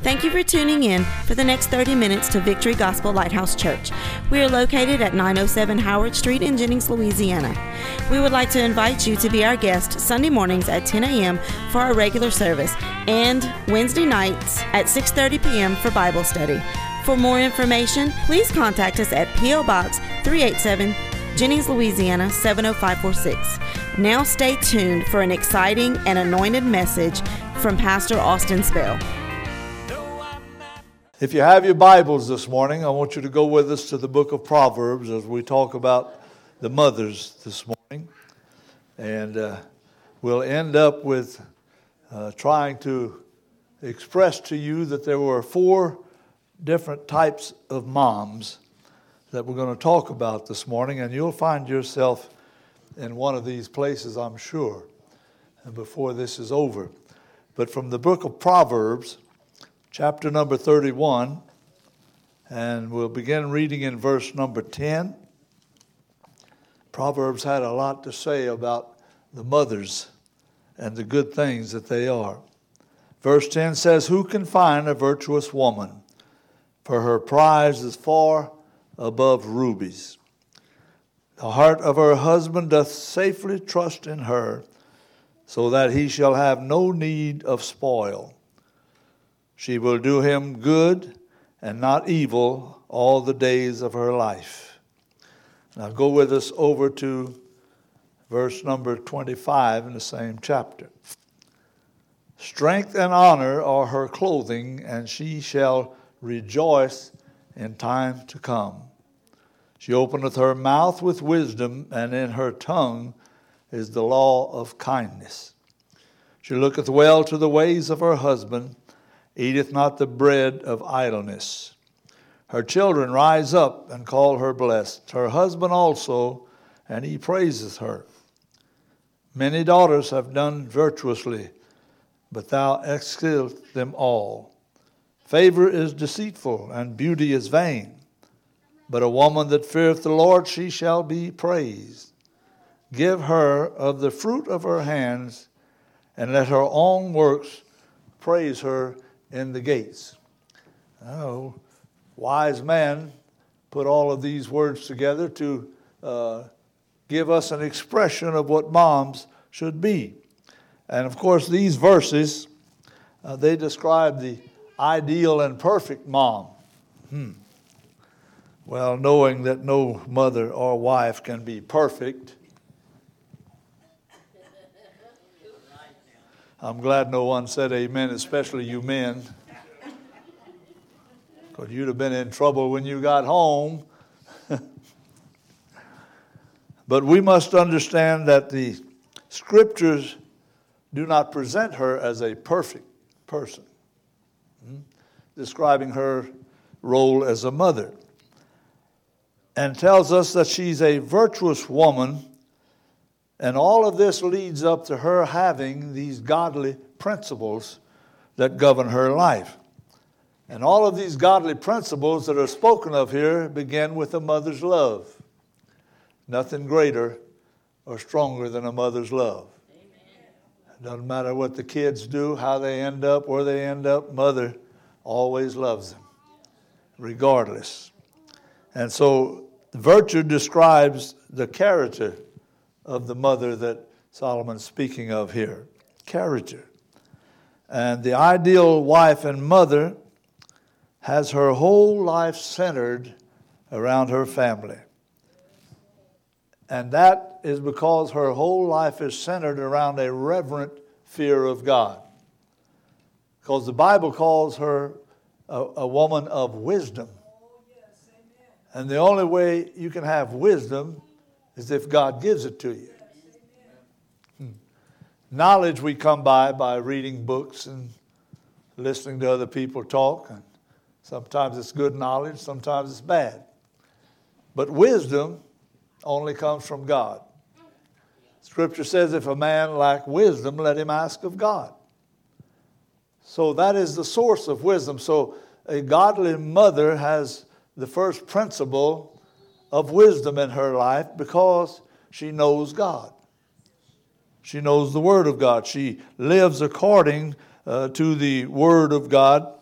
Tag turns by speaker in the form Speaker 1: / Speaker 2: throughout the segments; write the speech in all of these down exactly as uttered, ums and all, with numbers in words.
Speaker 1: Thank you for tuning in for the next thirty minutes to Victory Gospel Lighthouse Church. We are located at nine oh seven Howard Street in Jennings, Louisiana. We would like to invite you to be our guest Sunday mornings at ten a.m. for our regular service and Wednesday nights at six thirty p.m. for Bible study. For more information, please contact us at P O. Box three eighty-seven, Jennings, Louisiana seven oh five four six. Now stay tuned for an exciting and anointed message from Pastor Austin Spell.
Speaker 2: If you have your Bibles this morning, I want you to go with us to the book of Proverbs as we talk about the mothers this morning. And uh, we'll end up with uh, trying to express to you that there were four different types of moms that we're going to talk about this morning. And you'll find yourself in one of these places, I'm sure, and before this is over. But from the book of Proverbs, chapter number thirty-one, and we'll begin reading in verse number ten. Proverbs had a lot to say about the mothers and the good things that they are. Verse ten says, "Who can find a virtuous woman? For her prize is far above rubies. The heart of her husband doth safely trust in her, so that he shall have no need of spoil. She will do him good and not evil all the days of her life." Now go with us over to verse number twenty-five in the same chapter. "Strength and honor are her clothing, and she shall rejoice in time to come. She openeth her mouth with wisdom, and in her tongue is the law of kindness. She looketh well to the ways of her husband, eateth not the bread of idleness. Her children rise up and call her blessed, her husband also, and he praiseth her. Many daughters have done virtuously, but thou excellest them all. Favor is deceitful, and beauty is vain. But a woman that feareth the Lord, she shall be praised. Give her of the fruit of her hands, and let her own works praise her in the gates." Oh, wise man put all of these words together to uh, give us an expression of what moms should be. And of course, these verses, uh, they describe the ideal and perfect mom. Hmm. Well, knowing that no mother or wife can be perfect, I'm glad no one said amen, especially you men, because you'd have been in trouble when you got home. But we must understand that the Scriptures do not present her as a perfect person, hmm? describing her role as a mother, and tells us that she's a virtuous woman. And all of this leads up to her having these godly principles that govern her life. And all of these godly principles that are spoken of here begin with a mother's love. Nothing greater or stronger than a mother's love. Amen. It doesn't matter what the kids do, how they end up, where they end up, mother always loves them, regardless. And so virtue describes the character of the mother that Solomon's speaking of here. Character. And the ideal wife and mother has her whole life centered around her family. And that is because her whole life is centered around a reverent fear of God. Because the Bible calls her a, a woman of wisdom. And the only way you can have wisdom is if God gives it to you. Hmm. Knowledge we come by by reading books and listening to other people talk. And sometimes it's good knowledge, sometimes it's bad. But wisdom only comes from God. Scripture says, if a man lack wisdom, let him ask of God. So that is the source of wisdom. So a godly mother has the first principle of wisdom in her life because she knows God. She knows the Word of God. She lives according uh, to the Word of God.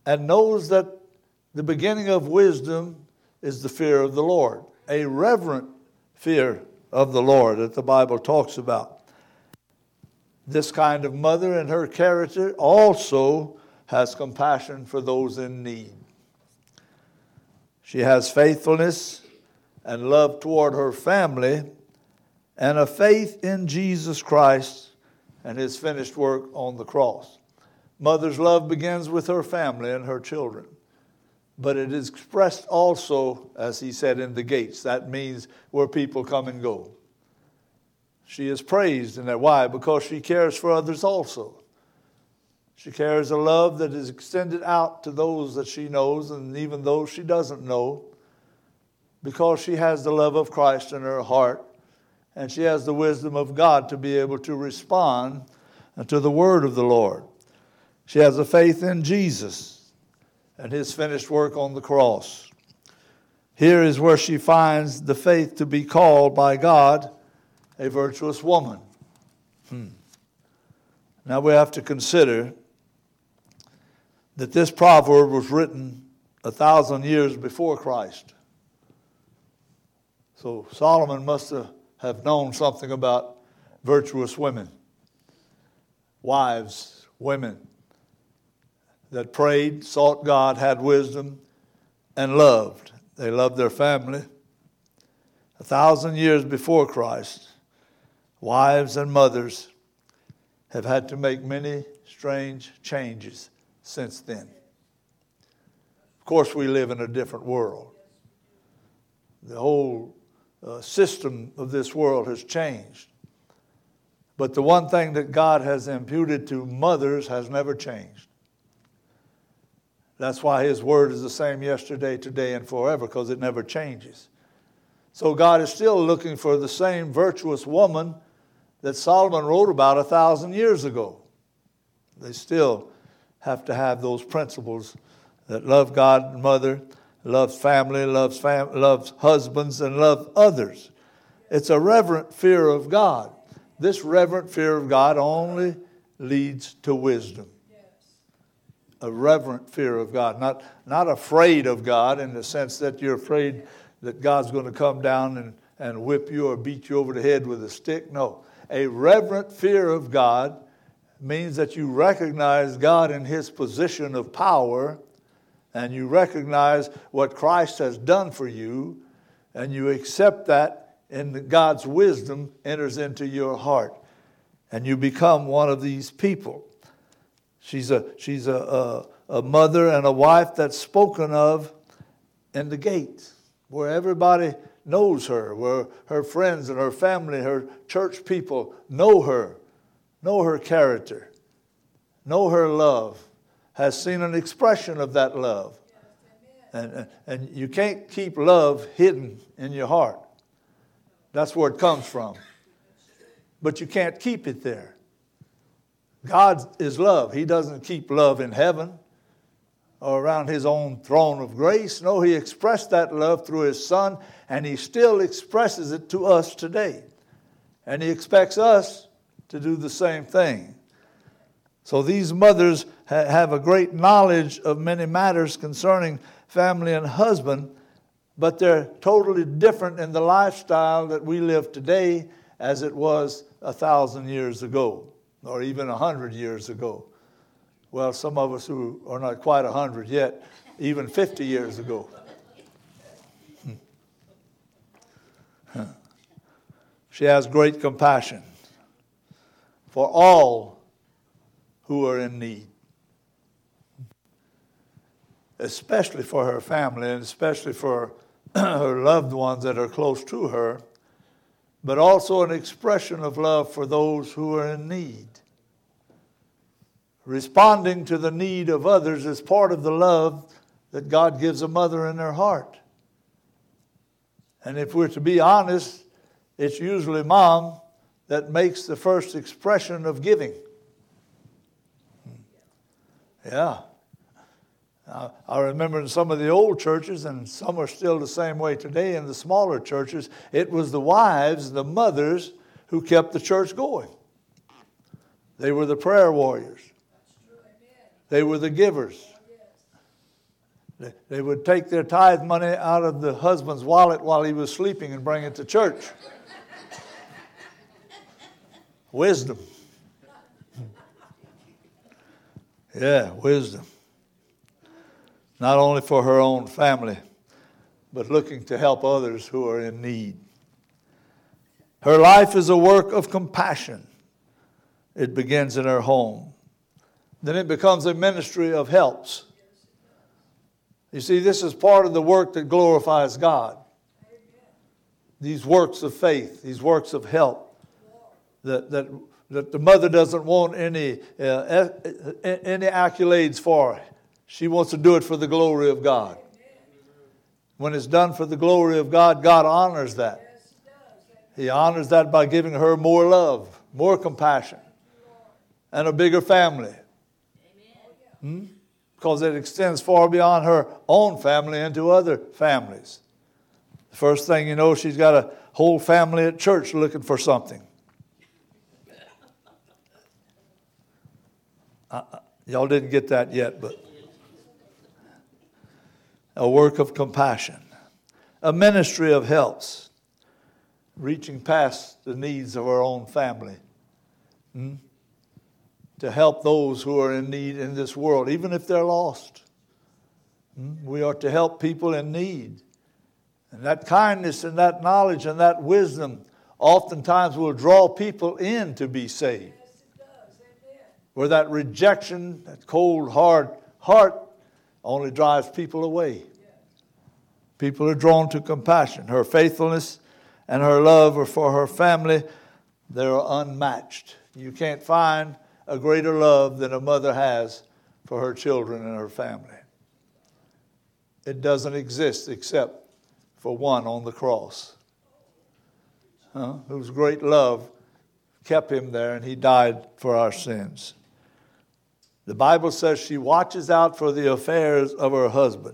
Speaker 2: and knows that the beginning of wisdom is the fear of the Lord, a reverent fear of the Lord that the Bible talks about. This kind of mother in her character also has compassion for those in need. She has faithfulness and love toward her family and a faith in Jesus Christ and his finished work on the cross. Mother's love begins with her family and her children, but it is expressed also, as he said, in the gates. That means where people come and go. She is praised in that. Why? Because she cares for others also. She carries a love that is extended out to those that she knows and even those she doesn't know, because she has the love of Christ in her heart, and she has the wisdom of God to be able to respond to the word of the Lord. She has a faith in Jesus and his finished work on the cross. Here is where she finds the faith to be called by God a virtuous woman. Hmm. Now we have to consider that this proverb was written a thousand years before Christ. So Solomon must have known something about virtuous women, wives, women that prayed, sought God, had wisdom, and loved. They loved their family. A thousand years before Christ, wives and mothers have had to make many strange changes since then. Of course, we live in a different world. The whole uh, system of this world has changed. But the one thing that God has imputed to mothers has never changed. That's why his word is the same yesterday, today, and forever, because it never changes. So God is still looking for the same virtuous woman that Solomon wrote about a thousand years ago. They still have to have those principles that love God and mother, loves family, loves fam- loves husbands, and love others. It's a reverent fear of God. This reverent fear of God only leads to wisdom. A reverent fear of God, not, not afraid of God in the sense that you're afraid that God's going to come down and, and whip you or beat you over the head with a stick. No, a reverent fear of God means that you recognize God in his position of power, and you recognize what Christ has done for you, and you accept that, and God's wisdom enters into your heart, and you become one of these people. She's a she's a, a, a mother and a wife that's spoken of in the gates, where everybody knows her, where her friends and her family, her church people know her, know her character, know her love, has seen an expression of that love. And, and you can't keep love hidden in your heart. That's where it comes from. But you can't keep it there. God is love. He doesn't keep love in heaven or around his own throne of grace. No, he expressed that love through his Son, and he still expresses it to us today. And he expects us to do the same thing. So these mothers ha- have a great knowledge of many matters concerning family and husband, but they're totally different in the lifestyle that we live today as it was a thousand years ago. Or even a hundred years ago. Well, some of us who are not quite a hundred yet, even fifty years ago. She has great compassion for all who are in need, especially for her family and especially for her loved ones that are close to her, but also an expression of love for those who are in need. Responding to the need of others is part of the love that God gives a mother in her heart. And if we're to be honest, it's usually mom that makes the first expression of giving. Yeah. I remember in some of the old churches, and some are still the same way today in the smaller churches, it was the wives, the mothers, who kept the church going. They were the prayer warriors. They were the givers. They, they would take their tithe money out of the husband's wallet while he was sleeping and bring it to church. Wisdom. Yeah, wisdom. Not only for her own family, but looking to help others who are in need. Her life is a work of compassion. It begins in her home. Then it becomes a ministry of helps. You see, this is part of the work that glorifies God. These works of faith, these works of help, that, that, that the mother doesn't want any, uh, any accolades for. She wants to do it for the glory of God. When it's done for the glory of God, God honors that. He honors that by giving her more love, more compassion, and a bigger family. Hmm? Because it extends far beyond her own family into other families. The first thing you know, she's got a whole family at church looking for something. Uh, y'all didn't get that yet, but a work of compassion, a ministry of helps, reaching past the needs of our own family, hmm? to help those who are in need in this world, even if they're lost. Hmm? We are to help people in need. And that kindness and that knowledge and that wisdom oftentimes will draw people in to be saved.
Speaker 3: Yes, it does. Amen.
Speaker 2: Where that rejection, that cold, hard heart only drives people away. People are drawn to compassion. Her faithfulness and her love for her family, they're unmatched. You can't find a greater love than a mother has for her children and her family. It doesn't exist except for one on the cross, huh? whose great love kept him there, and he died for our sins. The Bible says she watches out for the affairs of her husband.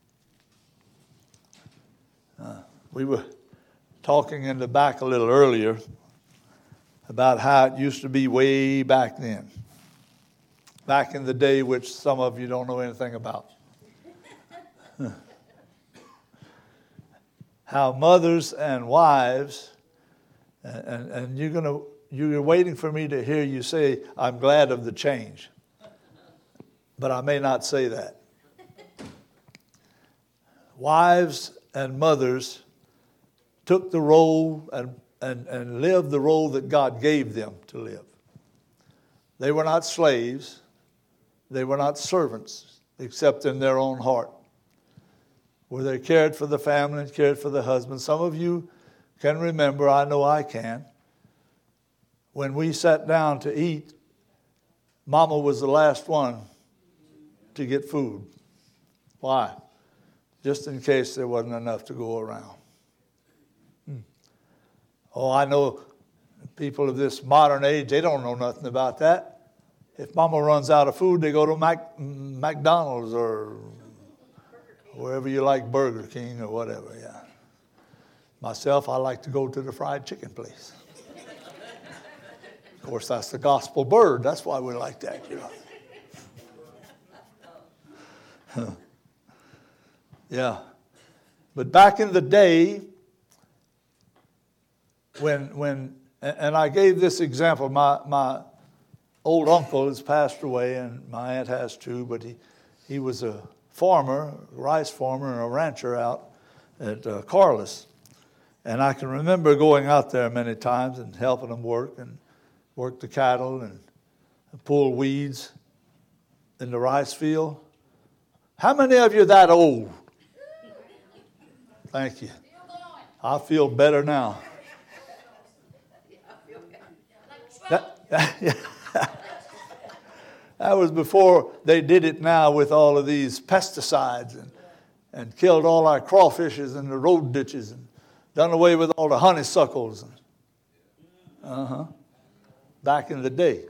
Speaker 2: Uh, we were talking in the back a little earlier about how it used to be way back then. Back in the day which some of you don't know anything about. How mothers and wives, and, and you're gonna you're waiting for me to hear you say, I'm glad of the change. But I may not say that. Wives and mothers took the role and, and, and lived the role that God gave them to live. They were not slaves. They were not servants, except in their own heart, where they cared for the family and cared for the husband. Some of you can remember, I know I can, when we sat down to eat, Mama was the last one to get food. Why? Just in case there wasn't enough to go around. Hmm. Oh, I know people of this modern age, they don't know nothing about that. If Mama runs out of food, they go to Mac, McDonald's or wherever you like, Burger King or whatever, yeah. Myself, I like to go to the fried chicken place. Of course, that's the gospel bird. That's why we like that, you know. Yeah. But back in the day, when, when and I gave this example, my, my old uncle has passed away, and my aunt has too, but he, he was a farmer, a rice farmer, and a rancher out at uh, Carlos. And I can remember going out there many times and helping him work and work the cattle and pull weeds in the rice field. How many of you are that old? Thank you. I feel better now. That, that, that was before they did it now with all of these pesticides and, and killed all our crawfishes in the road ditches and done away with all the honeysuckles. And, uh-huh. Back in the day.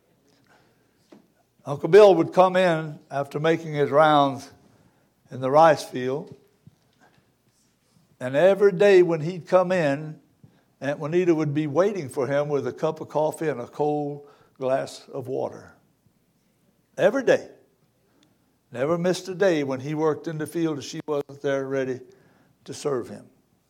Speaker 2: Uncle Bill would come in after making his rounds in the rice field. And every day when he'd come in, Aunt Juanita would be waiting for him with a cup of coffee and a cold glass of water. Every day. Never missed a day when he worked in the field that she wasn't there ready to serve him.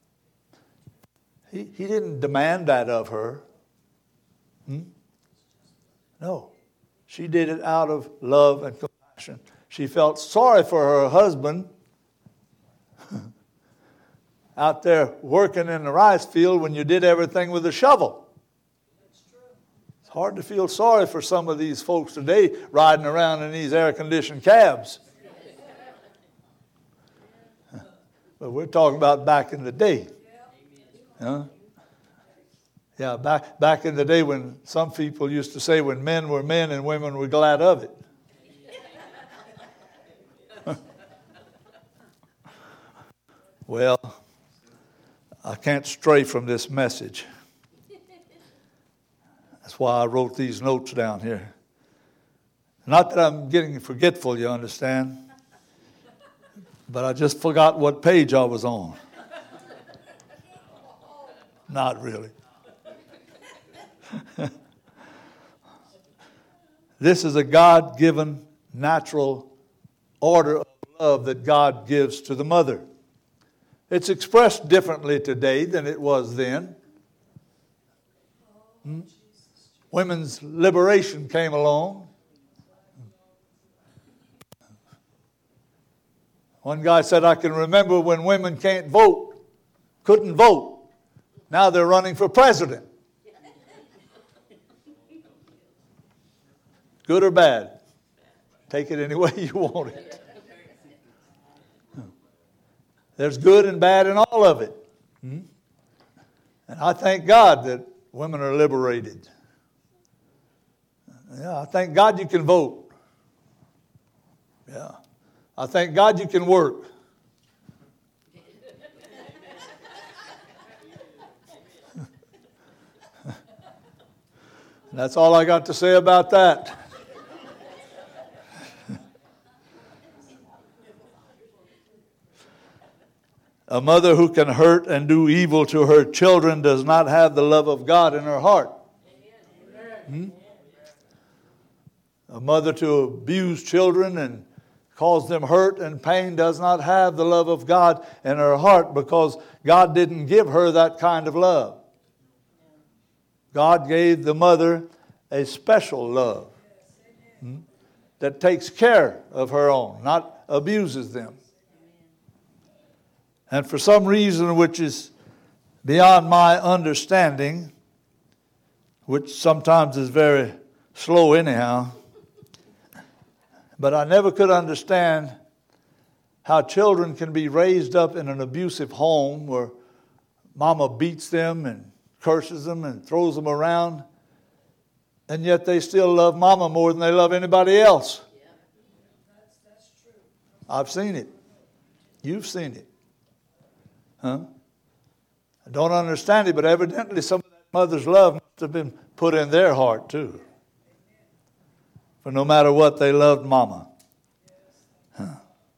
Speaker 2: He, he didn't demand that of her. Hmm? No. She did it out of love and compassion. She felt sorry for her husband out there working in the rice field when you did everything with a shovel. It's hard to feel sorry for some of these folks today riding around in these air-conditioned cabs. But we're talking about back in the day. Huh? Yeah, back, back in the day when some people used to say when men were men and women were glad of it. Well, I can't stray from this message. That's why I wrote these notes down here. Not that I'm getting forgetful, you understand, but I just forgot what page I was on. Not really. This is a God-given natural order of love that God gives to the mother. It's expressed differently today than it was then. Hmm? Women's liberation came along. One guy said, I can remember when women can't vote, couldn't vote. Now they're running for president. Good or bad? Take it any way you want it. There's good and bad in all of it. Hmm? And I thank God that women are liberated. Yeah, I thank God you can vote. Yeah. I thank God you can work. That's all I got to say about that. A mother who can hurt and do evil to her children does not have the love of God in her heart. Hmm? A mother to abuse children and cause them hurt and pain does not have the love of God in her heart, because God didn't give her that kind of love. God gave the mother a special love hmm, that takes care of her own, not abuses them. And for some reason which is beyond my understanding, which sometimes is very slow anyhow, but I never could understand how children can be raised up in an abusive home where mama beats them and curses them and throws them around, and yet they still love mama more than they love anybody else. I've seen it. You've seen it. Huh? I don't understand it, but evidently some of that mother's love must have been put in their heart too. For no matter what, they loved mama. Huh.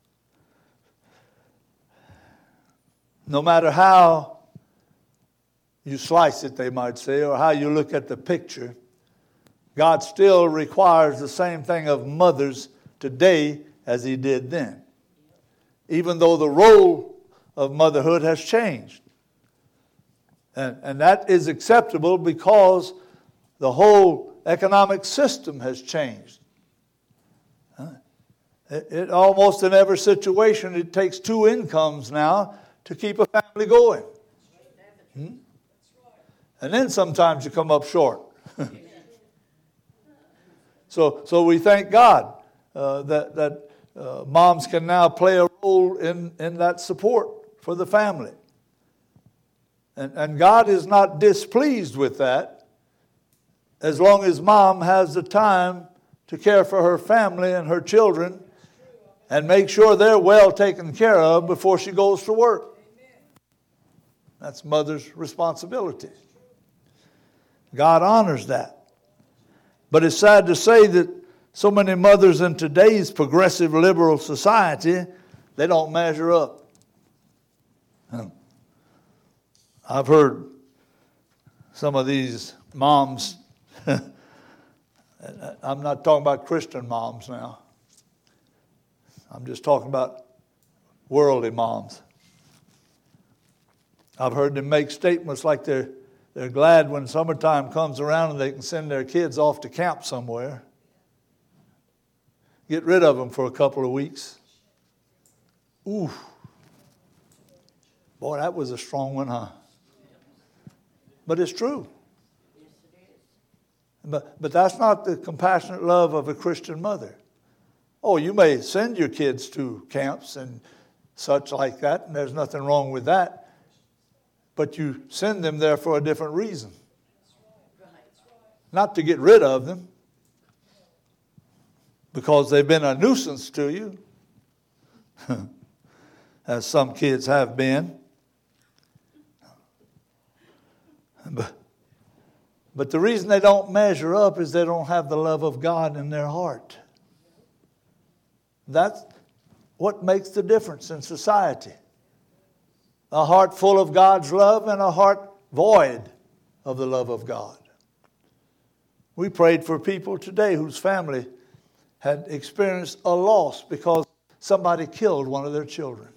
Speaker 2: No matter how you slice it, they might say, or how you look at the picture, God still requires the same thing of mothers today as He did then. Even though the role of motherhood has changed. And, and that is acceptable because the whole economic system has changed. Huh? It, it almost in every situation, it takes two incomes now to keep a family going. Hmm? And then sometimes you come up short. so, so we thank God uh, that, that uh, moms can now play a role in, in that support for the family. And, and God is not displeased with that as long as mom has the time to care for her family and her children and make sure they're well taken care of before she goes to work. That's mother's responsibility. God honors that. But it's sad to say that so many mothers in today's progressive liberal society, they don't measure up. I've heard some of these moms, I'm not talking about Christian moms now, I'm just talking about worldly moms. I've heard them make statements like they're, they're glad when summertime comes around and they can send their kids off to camp somewhere. Get rid of them for a couple of weeks. Ooh. Boy, that was a strong one, huh? But it's true. But, but that's not the compassionate love of a Christian mother. Oh, you may send your kids to camps and such like that, and there's nothing wrong with that. But you send them there for a different reason. Not to get rid of them, because they've been a nuisance to you, as some kids have been. But, but the reason they don't measure up is they don't have the love of God in their heart. That's what makes the difference in society. A heart full of God's love and a heart void of the love of God. We prayed for people today whose family had experienced a loss because somebody killed one of their children.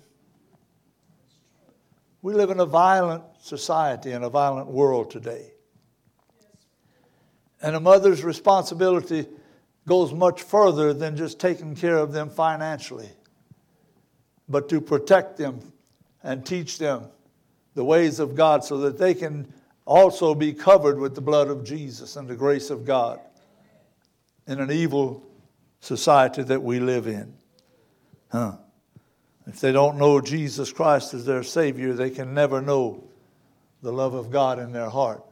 Speaker 2: We live in a violent society and a violent world today. And a mother's responsibility goes much further than just taking care of them financially, but to protect them and teach them the ways of God so that they can also be covered with the blood of Jesus and the grace of God in an evil society that we live in. Huh. If they don't know Jesus Christ as their Savior, they can never know the love of God in their heart.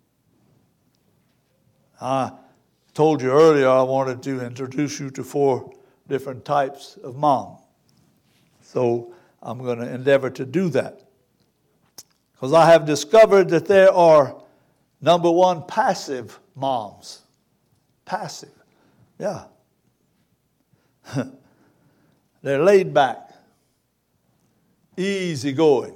Speaker 2: I told you earlier I wanted to introduce you to four different types of mom. So I'm going to endeavor to do that. Because I have discovered that there are, number one, passive moms. Passive. Yeah. They're laid back. Easy going.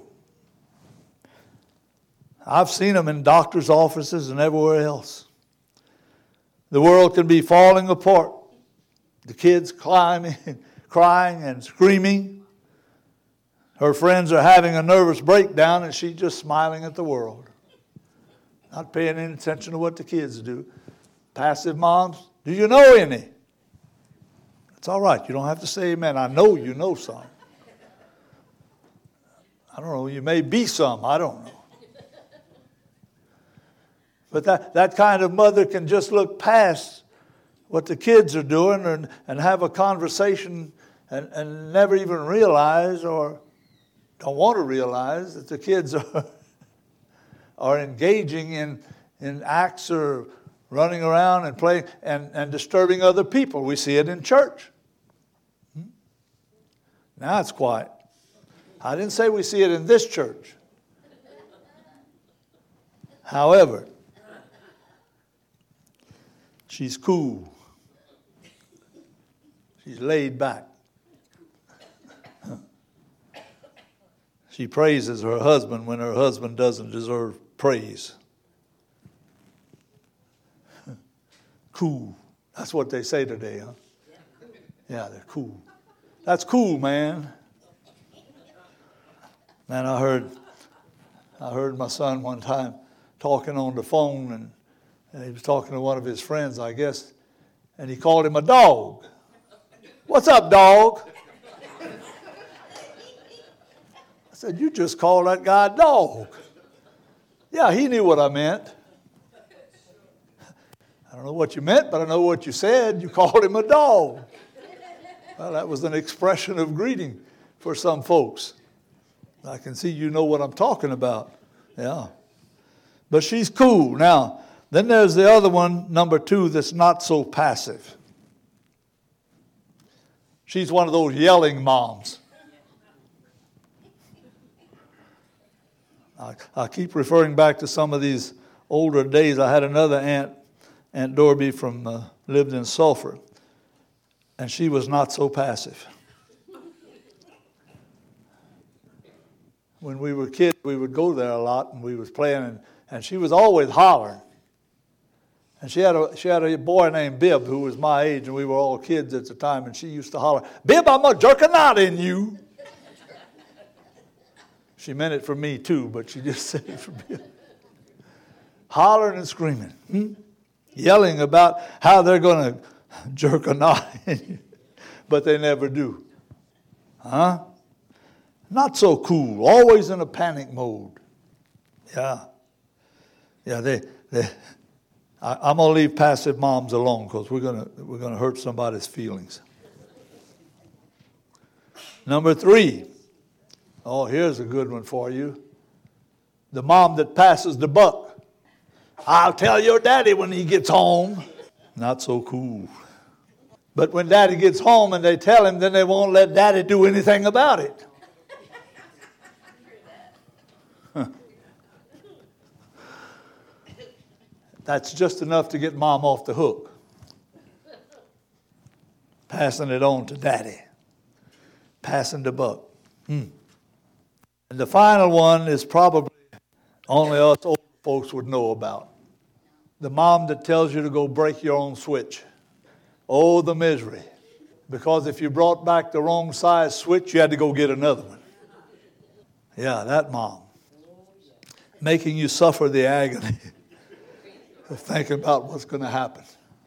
Speaker 2: I've seen them in doctors' offices and everywhere else. The world can be falling apart. The kids climbing, crying and screaming. Her friends are having a nervous breakdown and she's just smiling at the world. Not paying any attention to what the kids do. Passive moms, do you know any? It's all right. You don't have to say amen. I know you know some. I don't know. You may be some. I don't know. But that, that kind of mother can just look past what the kids are doing and, and have a conversation and, and never even realize or don't want to realize that the kids are, are engaging in, in acts or running around and playing and, and disturbing other people. We see it in church. Hmm? Now it's quiet. I didn't say we see it in this church. However, she's cool. She's laid back. She praises her husband when her husband doesn't deserve praise. Cool. That's what they say today, huh? Yeah, they're cool. That's cool, man. Man, I heard I heard my son one time talking on the phone, and, and he was talking to one of his friends, I guess, and he called him a dog. What's up, dog? I said, you just called that guy a dog. Yeah, he knew what I meant. I don't know what you meant, but I know what you said. You called him a dog. Well, that was an expression of greeting for some folks. I can see you know what I'm talking about. Yeah. But she's cool. Now, then there's the other one, number two, that's not so passive. She's one of those yelling moms. I, I keep referring back to some of these older days. I had another aunt, Aunt Dorby from uh, lived in Sulphur, and she was not so passive. When we were kids, we would go there a lot, and we was playing, and, and she was always hollering. And she had a she had a boy named Bib who was my age, and we were all kids at the time, and she used to holler, "Bib, I'm going to jerk a knot in you." She meant it for me too, but she just said it for Bib. Hollering and screaming, hmm? Yelling about how they're going to jerk a knot in you, but they never do. Huh? Not so cool, always in a panic mode. Yeah. Yeah, they... they I'm going to leave passive moms alone because we're going to we're going to hurt somebody's feelings. Number three. Oh, here's a good one for you. The mom that passes the buck. I'll tell your daddy when he gets home. Not so cool. But when daddy gets home and they tell him, then they won't let daddy do anything about it. That's just enough to get mom off the hook. Passing it on to daddy. Passing the buck. Hmm. And the final one is probably only us old folks would know about. The mom that tells you to go break your own switch. Oh, the misery. Because if you brought back the wrong size switch, you had to go get another one. Yeah, that mom. Making you suffer the agony of thinking about what's going to happen.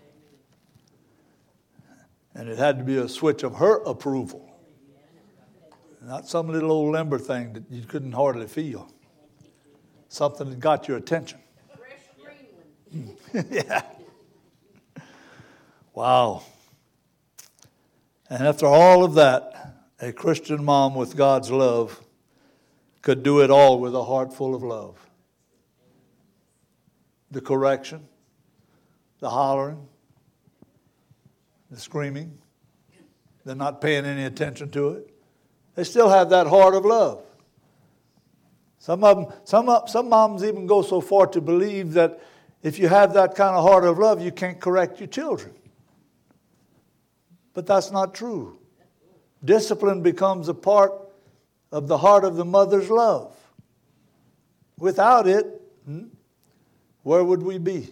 Speaker 2: And it had to be a switch of her approval. Not some little old limber thing that you couldn't hardly feel. Something that got your attention. Yeah. Wow. And after all of that, a Christian mom with God's love could do it all with a heart full of love. The correction, the hollering, the screaming, they're not paying any attention to it. They still have that heart of love. Some of them, some, some moms even go so far to believe that if you have that kind of heart of love, you can't correct your children. But that's not true. Discipline becomes a part of the heart of the mother's love. Without it, hmm, where would we be?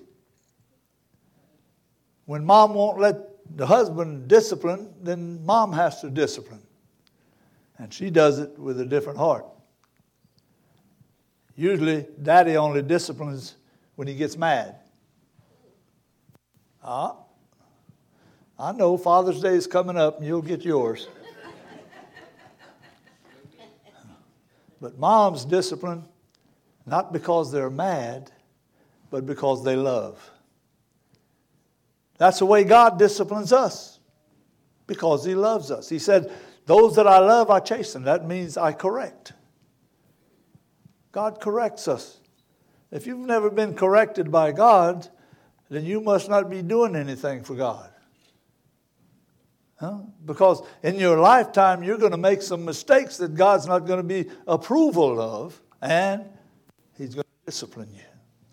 Speaker 2: When mom won't let the husband discipline, then mom has to discipline. And she does it with a different heart. Usually, daddy only disciplines when he gets mad. Ah, I know Father's Day is coming up and you'll get yours. But moms discipline not because they're mad, but because they love. That's the way God disciplines us, because He loves us. He said, those that I love, I chasten. That means I correct. God corrects us. If you've never been corrected by God, then you must not be doing anything for God. Huh? Because in your lifetime, you're going to make some mistakes that God's not going to be approval of, and He's going to discipline you.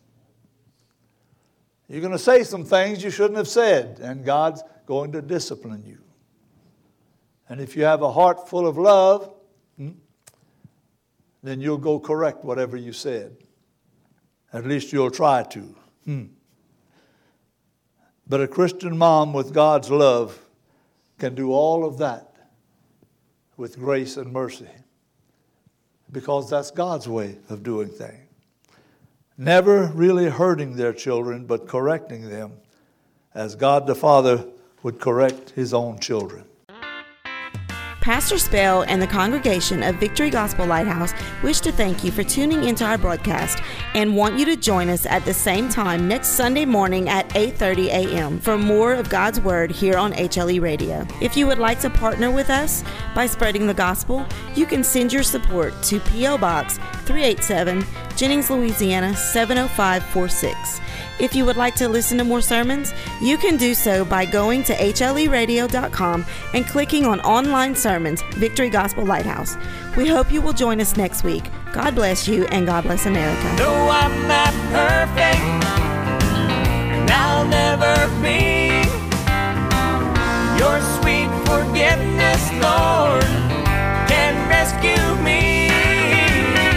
Speaker 2: You're going to say some things you shouldn't have said, and God's going to discipline you. And if you have a heart full of love, hmm, then you'll go correct whatever you said. At least you'll try to. Hmm. But a Christian mom with God's love can do all of that with grace and mercy, because that's God's way of doing things. Never really hurting their children, but correcting them as God the Father would correct His own children.
Speaker 1: Pastor Spell and the congregation of Victory Gospel Lighthouse wish to thank you for tuning into our broadcast and want you to join us at the same time next Sunday morning at eight thirty a.m. for more of God's Word here on H L E Radio. If you would like to partner with us by spreading the gospel, you can send your support to P O. Box three eighty-seven, Jennings, Louisiana seven oh five four six. If you would like to listen to more sermons, you can do so by going to H L E radio dot com and clicking on Online Sermons, Victory Gospel Lighthouse. We hope you will join us next week. God bless you, and God bless America.
Speaker 3: No, I'm not perfect, and I'll never be. Your sweet forgiveness, Lord, can rescue me.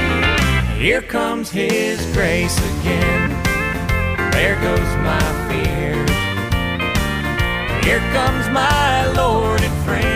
Speaker 3: Here comes His grace again. There goes my fear. Here comes my Lord and friend.